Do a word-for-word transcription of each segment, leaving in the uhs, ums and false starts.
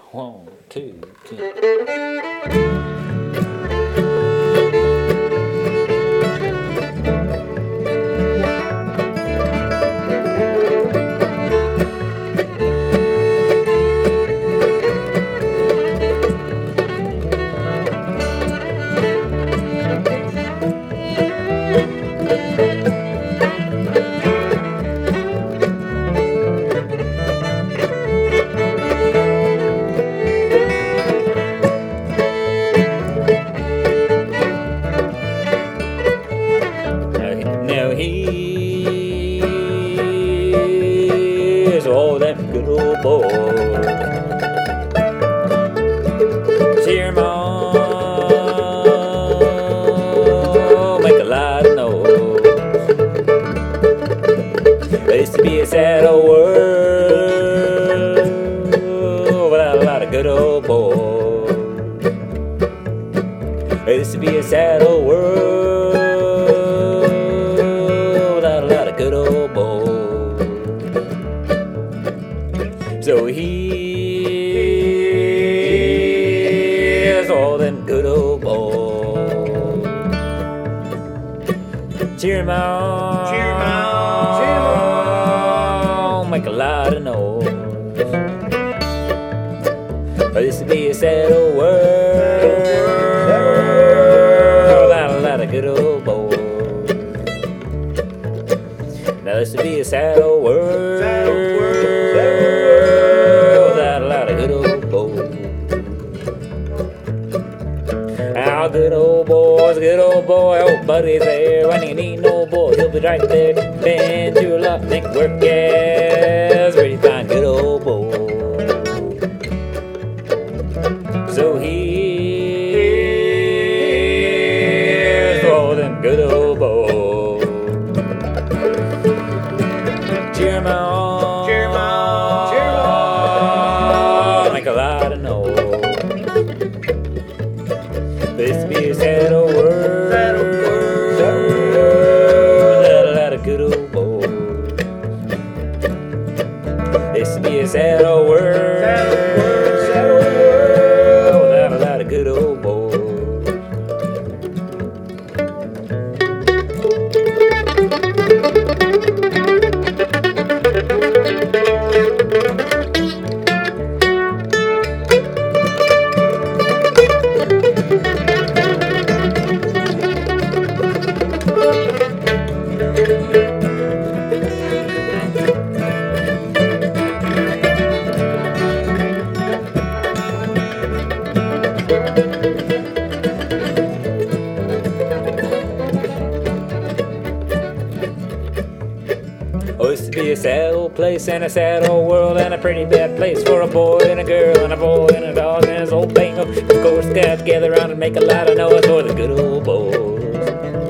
One, two, three. Now here's all them good old boys. Cheer 'em on, make a lot of noise. There used to be a sad old world without a lot of good old boys. There used to be a sad old world. Good old boy. So here's all them good old boys. Cheer 'em on, Cheer 'em on, cheer 'em on. make a lot of noise. There used to be a sad old world without a lot of good old boys. Now there used to be a sad old world, Sad old world, without a lot of good old boys. Our good old boy's a good old boy, old buddy's there. When you need no boy, he'll be right there. Been through a lot, make work as really fine good old boy. So here's all them good old boys. Cheer 'em on, Cheer 'em on, cheer 'em on. make a lot of noise. There used to be a sad old world, Sad old world, sad old without a lot of good old boys. There used to be a sad old world, Sad old world, sad old world. without a lot of good old boys. Oh, it used to be a sad old place and a sad old world and a pretty bad place for a boy and a girl and a boy and a dog and his old bingo. Of course, got together around and make a lot of noise for the good old boys.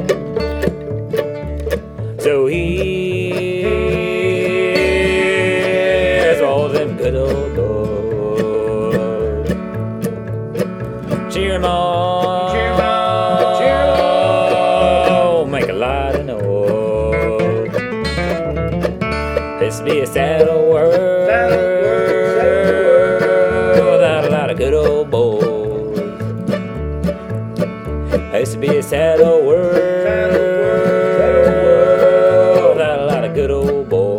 So here's all them good old boys. Cheer 'em on, Cheer 'em on, cheer 'em on. make a lot of noise. This be a sad old world, Sad old world, sad old world. without a lot of good old boys. This be a sad old world, Sad old world, sad old world. without a lot of good old boys.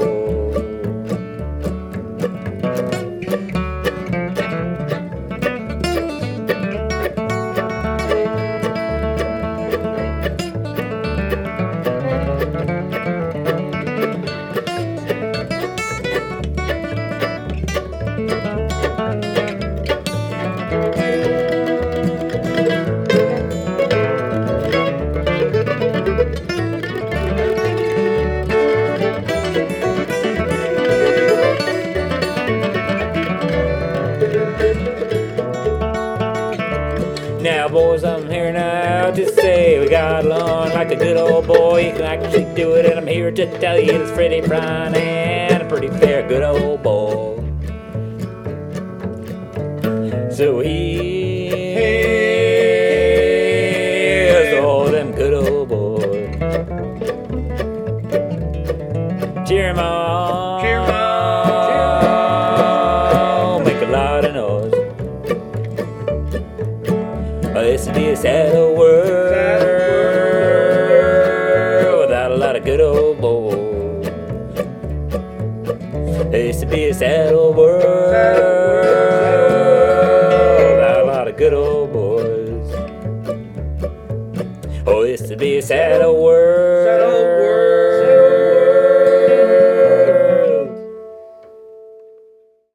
Now, boys, I'm here now to say we got along like a good old boy. You can actually do it, and I'm here to tell you it's Freddie Bryan and a pretty fair good old boy. So here's all them good old boys. Cheer 'em on, Cheer 'em on, cheer 'em on. make a lot of noise. it used to be a sad old world, Sad old world. without a lot of good old boys. It used to be a sad old world, Sad old world. without a lot of good old boys. Oh, it used to be a sad old world, Sad old world.